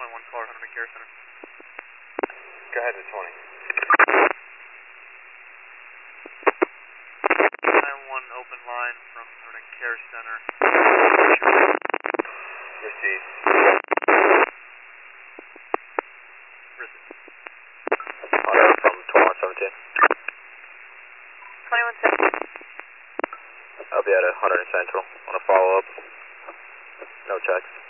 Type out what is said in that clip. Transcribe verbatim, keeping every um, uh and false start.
twenty-one caller, Hunter Care Center. Go ahead with twenty. nine one open line from Hunter Care Center. Received. Received. Hunter from twenty-one seventeen. twenty-one seventeen. I'll be at one hundred Central. Want to follow up? No checks.